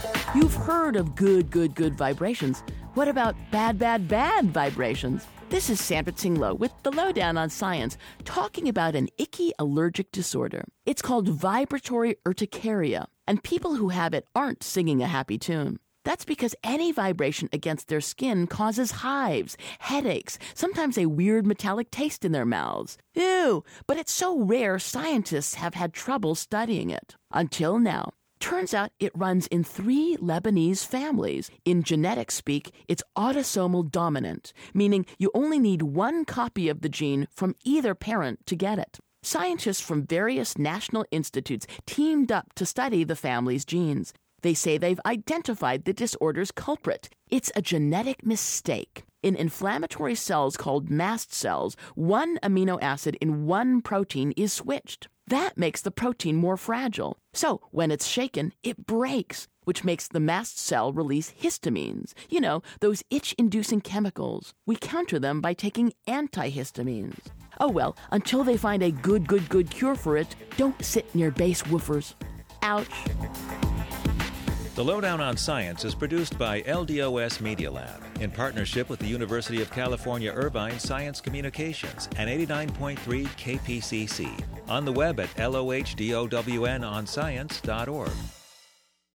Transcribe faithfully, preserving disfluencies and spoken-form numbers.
You've heard of good, good, good vibrations. What about bad, bad, bad vibrations? This is Sandra Tsing Loh with the Lowdown on Science, talking about an icky allergic disorder. It's called vibratory urticaria, and people who have it aren't singing a happy tune. That's because any vibration against their skin causes hives, headaches, sometimes a weird metallic taste in their mouths. Ew! But it's so rare scientists have had trouble studying it. Until now. Turns out it runs in three Lebanese families. In genetic speak, it's autosomal dominant, meaning you only need one copy of the gene from either parent to get it. Scientists from various national institutes teamed up to study the family's genes. They say they've identified the disorder's culprit. It's a genetic mistake. In inflammatory cells called mast cells, one amino acid in one protein is switched. That makes the protein more fragile. So when it's shaken, it breaks, which makes the mast cell release histamines. You know, those itch-inducing chemicals. We counter them by taking antihistamines. Oh well, until they find a good, good, good cure for it, don't sit near bass woofers. Ouch. The Lowdown on Science is produced by L D O S Media Lab in partnership with the University of California Irvine Science Communications and eighty-nine point three K P C C. On the web at lohdowonscience dot org.